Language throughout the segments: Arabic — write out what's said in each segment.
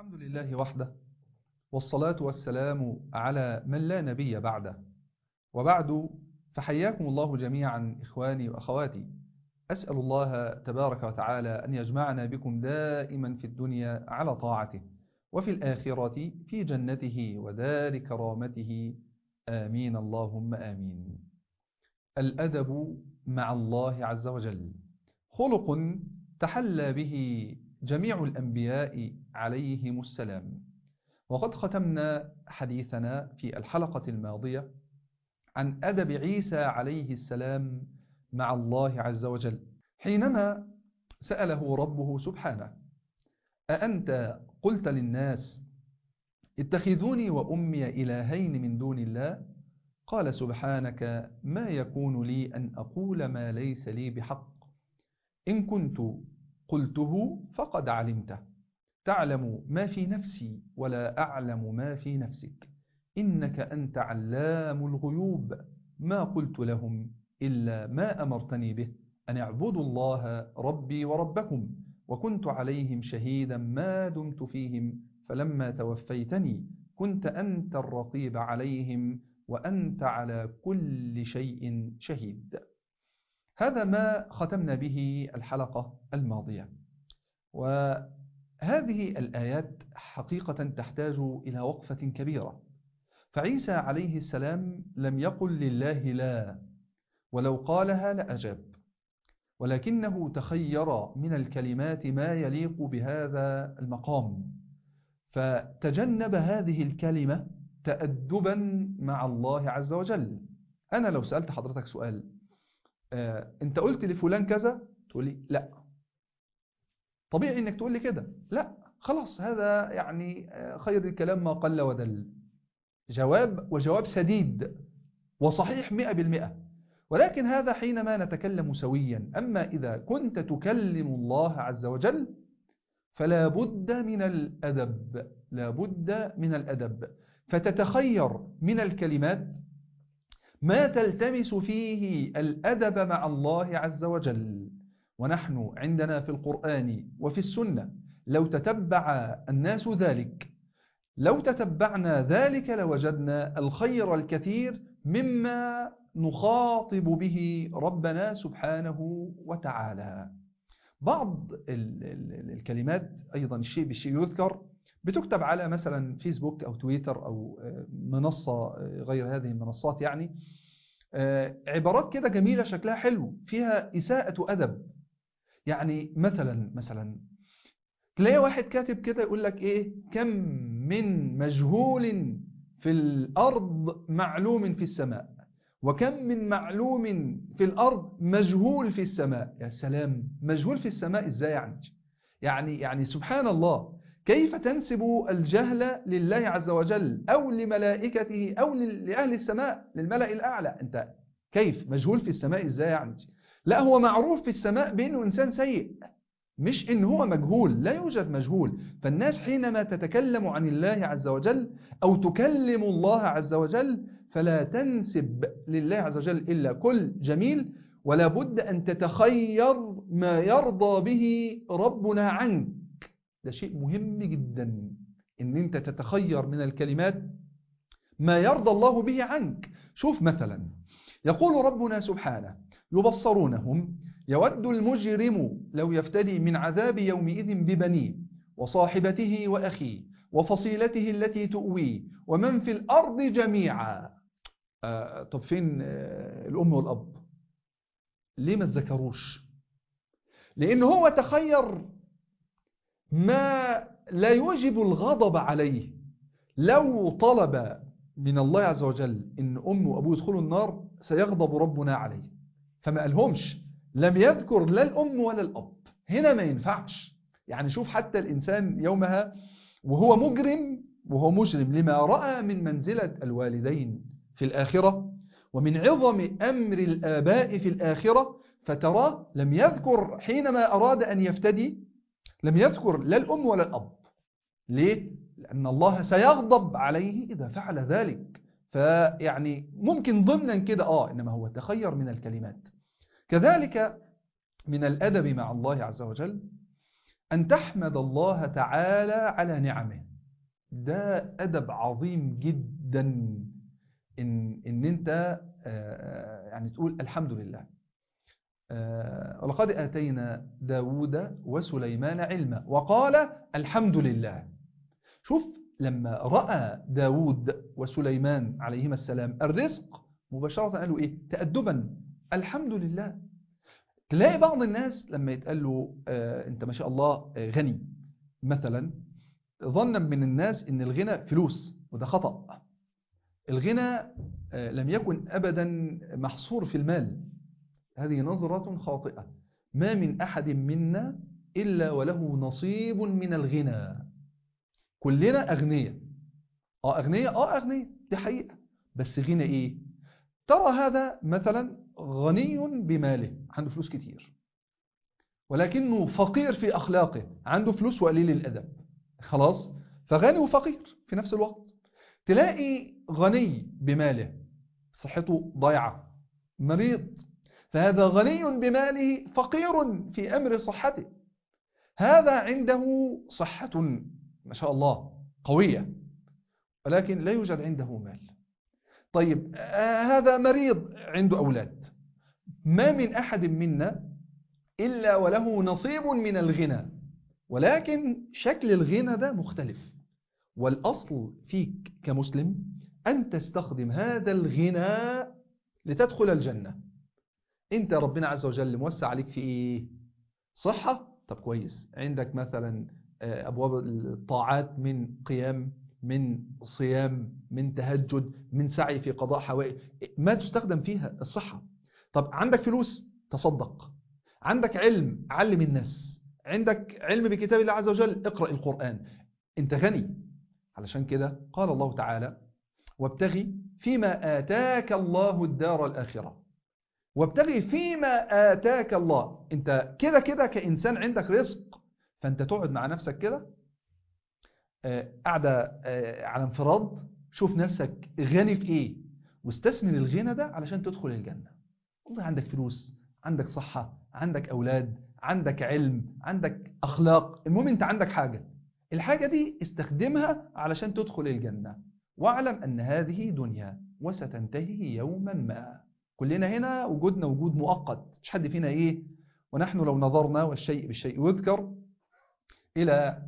الحمد لله وحده، والصلاة والسلام على من لا نبي بعده. وبعد، فحياكم الله جميعا إخواني وأخواتي. أسأل الله تبارك وتعالى أن يجمعنا بكم دائما في الدنيا على طاعته، وفي الآخرة في جنته ودار كرامته. آمين اللهم آمين. الأدب مع الله عز وجل خلق تحلى به جميع الأنبياء عليهم السلام. وقد ختمنا حديثنا في الحلقة الماضية عن أدب عيسى عليه السلام مع الله عز وجل، حينما سأله ربه سبحانه: أأنت قلت للناس اتخذوني وأمي إلهين من دون الله؟ قال سبحانك ما يكون لي أن أقول ما ليس لي بحق، إن كنت قلته فقد علمته، تعلم ما في نفسي ولا أعلم ما في نفسك، إنك أنت علام الغيوب. ما قلت لهم إلا ما أمرتني به، أن اعبدوا الله ربي وربكم، وكنت عليهم شهيدا ما دمت فيهم، فلما توفيتني كنت أنت الرقيب عليهم، وأنت على كل شيء شهيد. هذا ما ختمنا به الحلقة الماضية. وهذه الآيات حقيقة تحتاج إلى وقفة كبيرة. فعيسى عليه السلام لم يقل لله لا، ولو قالها لأجاب، ولكنه تخير من الكلمات ما يليق بهذا المقام، فتجنب هذه الكلمة تأدبا مع الله عز وجل. أنا لو سألت حضرتك سؤال: أنت قلت لفلان كذا؟ تقول لي لا. طبيعي أنك تقول لي كده لا، خلاص هذا يعني خير الكلام ما قل ودل، جواب وجواب سديد وصحيح 100%. ولكن هذا حينما نتكلم سويا. أما إذا كنت تكلم الله عز وجل فلا بد من الأدب، لا بد من الأدب، فتتخير من الكلمات ما تلتمس فيه الأدب مع الله عز وجل. ونحن عندنا في القرآن وفي السنة لو تتبع الناس ذلك، لو تتبعنا ذلك لوجدنا الخير الكثير مما نخاطب به ربنا سبحانه وتعالى. بعض الكلمات أيضا الشيء بالشيء يذكر، بتكتب على مثلا فيسبوك أو تويتر أو منصة غير هذه المنصات، يعني عبارات كده جميلة شكلها حلو فيها إساءة أدب. يعني مثلا تلاقي واحد كاتب كده يقول لك إيه: كم من مجهول في الأرض معلوم في السماء، وكم من معلوم في الأرض مجهول في السماء. يا سلام، مجهول في السماء إزاي يعني سبحان الله، كيف تنسب الجهل لله عز وجل أو لملائكته أو لأهل السماء، للملأ الأعلى؟ أنت كيف مجهول في السماء إزاي لا، هو معروف في السماء بأنه إنسان سيء، مش إن هو مجهول. لا يوجد مجهول. فالناس حينما تتكلم عن الله عز وجل أو تكلم الله عز وجل فلا تنسب لله عز وجل إلا كل جميل، ولا بد أن تتخير ما يرضى به ربنا عنك. ده شيء مهم جدا، إن أنت تتخير من الكلمات ما يرضى الله به عنك. شوف مثلا يقول ربنا سبحانه: يبصرونهم يود المجرم لو يفتدي من عذاب يومئذ ببنيه وصاحبته وأخيه وفصيلته التي تؤويه ومن في الأرض جميعا. طب فين الأم والأب؟ ليه ما تذكروش؟ لأن هو تخير ما لا يوجب الغضب عليه. لو طلب من الله عز وجل إن أم وأبوه يدخلوا النار سيغضب ربنا عليه، فما قالهمش، لم يذكر لا الأم ولا الأب. هنا ما ينفعش. يعني شوف حتى الإنسان يومها وهو مجرم لما رأى من منزلة الوالدين في الآخرة ومن عظم أمر الآباء في الآخرة، فترى لم يذكر حينما أراد أن يفتدي، لم يذكر لا الأم ولا الأب. ليه؟ لأن الله سيغضب عليه إذا فعل ذلك. فيعني ممكن ضمنا كده إنما هو تخير من الكلمات. كذلك من الأدب مع الله عز وجل أن تحمد الله تعالى على نعمه. ده أدب عظيم جدا، إن أنت يعني تقول الحمد لله. ولقد آتينا داود وسليمان علما وقال الحمد لله. شوف لما رأى داود وسليمان عليهما السلام الرزق مباشرة قالوا إيه؟ تأدبا الحمد لله. تلاقي بعض الناس لما يتقال له أنت ما شاء الله غني مثلا، ظنا من الناس إن الغنى فلوس، وده خطأ. الغنى لم يكن أبدا محصور في المال، هذه نظرة خاطئة. ما من أحد منا إلا وله نصيب من الغنى. كلنا أغنياء. أغنياء دي حقيقة. بس غنى إيه؟ ترى هذا مثلا غني بماله، عنده فلوس كتير، ولكنه فقير في أخلاقه، عنده فلوس وقليل الأدب. خلاص، فغني وفقير في نفس الوقت. تلاقي غني بماله صحته ضيعة، مريض، فهذا غني بماله فقير في أمر صحته. هذا عنده صحة ما شاء الله قوية، ولكن لا يوجد عنده مال. طيب هذا مريض عنده أولاد. ما من أحد منا إلا وله نصيب من الغنى، ولكن شكل الغنى ده مختلف. والأصل فيك كمسلم أن تستخدم هذا الغنى لتدخل الجنة. أنت ربنا عز وجل موسع عليك في إيه؟ صحة؟ طب كويس، عندك مثلا أبواب الطاعات من قيام، من صيام، من تهجد، من سعي في قضاء حوائج، ما تستخدم فيها الصحة. طب عندك فلوس؟ تصدق. عندك علم؟ علم الناس. عندك علم بكتاب الله عز وجل؟ اقرأ القرآن. انت غني. علشان كده قال الله تعالى وابتغي فيما آتاك الله الدار الآخرة. وابتغي فيما آتاك الله. انت كده كده كإنسان عندك رزق، فانت تقعد مع نفسك كده قاعدة على انفراد، شوف نفسك غني في ايه، واستثمر الغنى ده علشان تدخل الجنة. والله عندك فلوس، عندك صحة، عندك أولاد، عندك علم، عندك أخلاق، المهم انت عندك حاجة، الحاجة دي استخدمها علشان تدخل الجنة. واعلم أن هذه دنيا وستنتهي يوما ما. كلنا هنا وجودنا وجود مؤقت، مش حد فينا ايه. ونحن لو نظرنا والشيء بالشيء يذكر إلى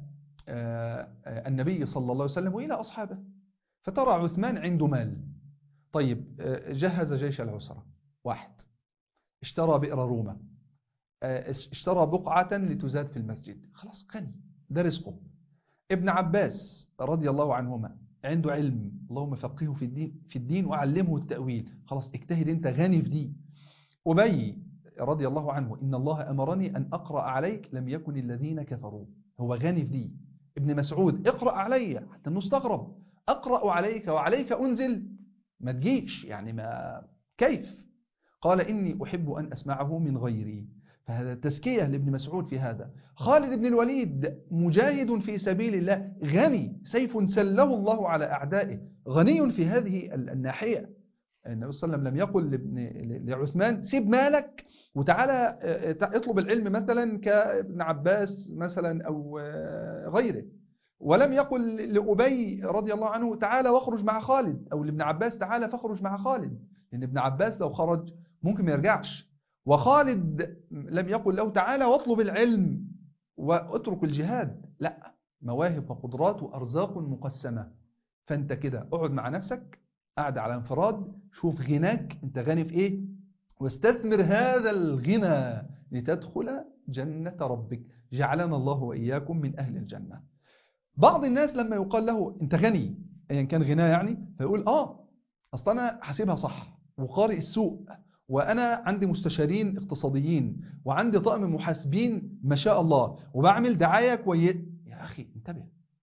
النبي صلى الله عليه وسلم وإلى أصحابه، فترى عثمان عنده مال. طيب جهز جيش العسرة، واحد اشترى بئر روما، اشترى بقعة لتزاد في المسجد، خلاص غني، ده رزقه. ابن عباس رضي الله عنهما عنده علم، اللهم فقهه في الدين وعلمه التأويل، خلاص اجتهد انت، غني في دي. أبي رضي الله عنه إن الله أمرني أن أقرأ عليك لم يكن الذين كفروا، هو غني في دي. ابن مسعود اقرأ علي، حتى نستغرب، أقرأ عليك وعليك أنزل، ما تجيش يعني، ما كيف؟ قال إني أحب أن أسمعه من غيري. فهذا تزكية لابن مسعود في هذا. خالد بن الوليد مجاهد في سبيل الله، غني، سيف سله الله على أعدائه، غني في هذه الناحية. النبي صلى الله عليه وسلم لم يقل لعثمان سيب مالك وتعالى اطلب العلم مثلا كابن عباس مثلا أو غيره، ولم يقل لأبي رضي الله عنه تعالى واخرج مع خالد، أو لابن عباس تعالى فاخرج مع خالد، لأن ابن عباس لو خرج ممكن ما يرجعش. وخالد لم يقل له تعالى واطلب العلم واترك الجهاد، لا، مواهب وقدرات وأرزاق مقسمة. فأنت كده اقعد مع نفسك، قاعد على انفراد، شوف غناك، انت غني في ايه، واستثمر هذا الغنى لتدخل جنة ربك. جعلنا الله وإياكم من أهل الجنة. بعض الناس لما يقال له انت غني ايا كان غناه يعني، فيقول اصلا انا حاسبها صح وقارئ السوق، وانا عندي مستشارين اقتصاديين وعندي طاقم محاسبين ما شاء الله وبعمل دعاية كويس. يا اخي انتبه،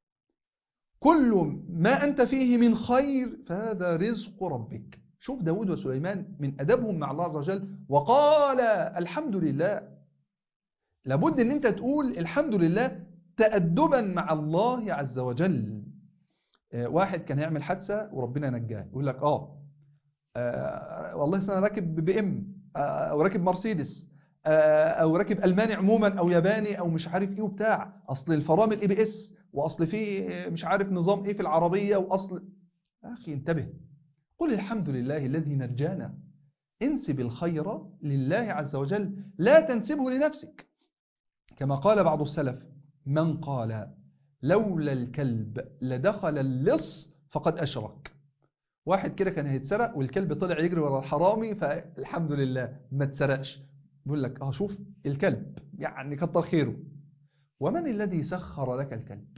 كل ما أنت فيه من خير فهذا رزق ربك. شوف داود وسليمان من أدبهم مع الله عز وجل، وقال الحمد لله. لابد أن أنت تقول الحمد لله تأدبا مع الله عز وجل. واحد كان يعمل حادثة وربنا نجاه، يقول لك والله أنا راكب بي ام أو راكب مرسيدس، أو راكب ألماني عموما أو ياباني أو مش عارف إيه وبتاع، أصل الفرامل ABS، وأصل في مش عارف نظام إيه في العربية، وأصل يا أخي انتبه. قل الحمد لله الذي نجانا. انسب الخير لله عز وجل، لا تنسبه لنفسك. كما قال بعض السلف: من قال لولا الكلب لدخل اللص فقد أشرك. واحد كده كان هيتسرق والكلب طلع يجري ورا الحرامي، فالحمد لله ما اتسرقش. بيقول لك شوف الكلب يعني كتر خيره. ومن الذي سخر لك الكلب؟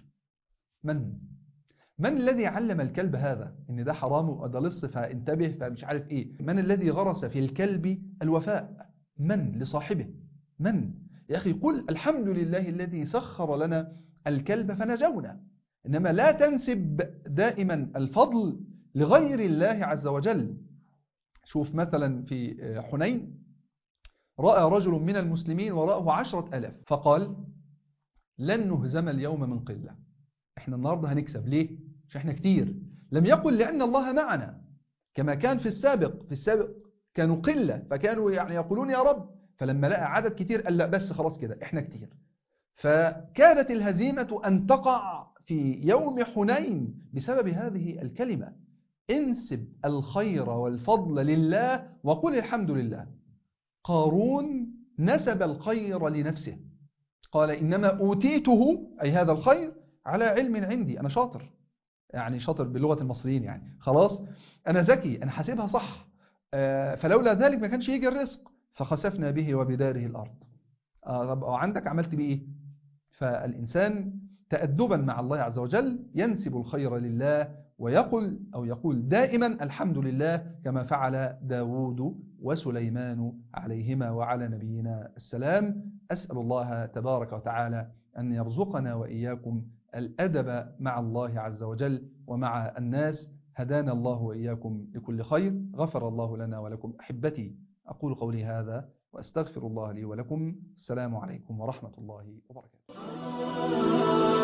من الذي علم الكلب هذا ان ده حرام وده لص فانتبه فمش عارف ايه؟ من الذي غرس في الكلب الوفاء؟ من لصاحبه؟ من؟ يا اخي قل الحمد لله الذي سخر لنا الكلب فنجونا. انما لا تنسب دائما الفضل لغير الله عز وجل. شوف مثلا في حنين، رأى رجل من المسلمين وراءه 10,000 فقال: لن نهزم اليوم من قلة. احنا النهاردة هنكسب ليه؟ مش احنا كتير. لم يقل لأن الله معنا كما كان في السابق كانوا قلة فكانوا يعني يقولون يا رب، فلما لقى عدد كتير قال لا بس خلاص كده احنا كتير. فكانت الهزيمة أن تقع في يوم حنين بسبب هذه الكلمة. انسب الخير والفضل لله وقل الحمد لله. قارون نسب الخير لنفسه، قال إنما أوتيته أي هذا الخير على علم عندي، أنا شاطر، يعني شاطر بلغة المصريين، يعني خلاص أنا ذكي، أنا حاسبها صح، فلولا ذلك ما كانش يجي الرزق، فخسفنا به وبداره الأرض. طب عندك عملت بإيه؟ فالإنسان تأدبا مع الله عز وجل ينسب الخير لله ويقول دائما الحمد لله، كما فعل داود وسليمان عليهما وعلى نبينا السلام. أسأل الله تبارك وتعالى أن يرزقنا وإياكم الأدب مع الله عز وجل ومع الناس. هدانا الله وإياكم لكل خير. غفر الله لنا ولكم. أحبتي، أقول قولي هذا وأستغفر الله لي ولكم. السلام عليكم ورحمة الله وبركاته.